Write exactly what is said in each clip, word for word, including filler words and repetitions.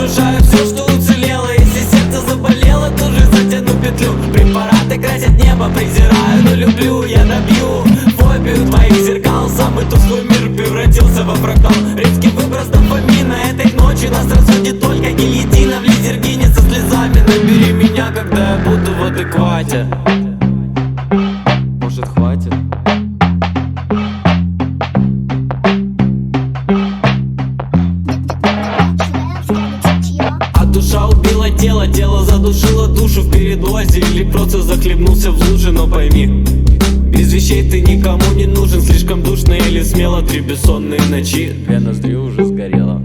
разрушаю все, что уцелело. Если сердце заболело, тут же затяну петлю. Препараты красят небо, презираю, но люблю. Я добью фобию твоих зеркал. Самый тусклый мир превратился во фрактал. Резкий выброс дофамина. Этой ночью нас рассудит только гильотина. В лизергине со слезами. Набери меня, когда я буду в адеквате. Может, хватит? А душа убила тело, тело задушило душу в передозе. Или просто захлебнулся в луже, но пойми, без вещей ты никому не нужен. Слишком душно или смело, три бессонные ночи. Две ноздри уже сгорело.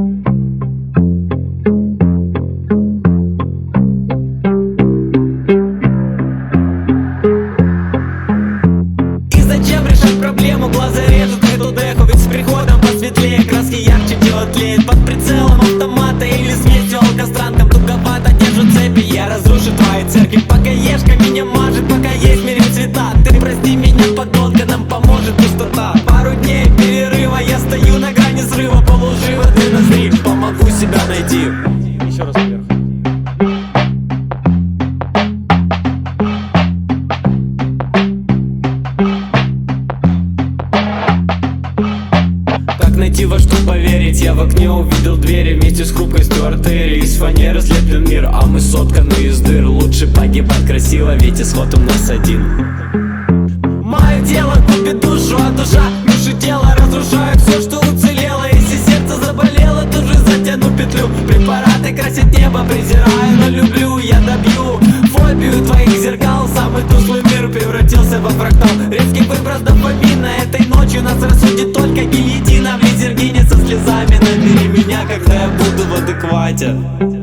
И зачем решать проблему? Глаза режут эту деху. Ведь с приходом посветлее краски ярче дело тлеет. Под прицелом автомата или смесью алкостранком туговато держу цепи. Я разрушу твои церкви. Пока ешка меня мажет, пока есть в мире цвета. Ты прости меня, подолго нам поможет пустота. Пару дней перерыва, я стою на грани срыва. Полуживо ты ноздри, помогу себя найти. Еще раз вверх. Как найти, во что поверить? Я в окне увидел двери. Вместе с хрупкостью артерии. Из фанеры слеплен мир, а мы сотканы из дыр. Лучше погибать красиво, ведь исход у нас один. Мое тело губит душу, а душа души тело. Разрушаю все, что уцелело. Если сердце заболело, тут же затяну петлю. Препараты красят небо, презираю, но люблю. Я добью фобию твоих зеркал. Самый тусклый мир превратился во фрактал. Резкий выброс дофамина. Этой ночью нас рассудит только гильотина. В лизергине со слезами. Набери меня, когда я буду в адеквате.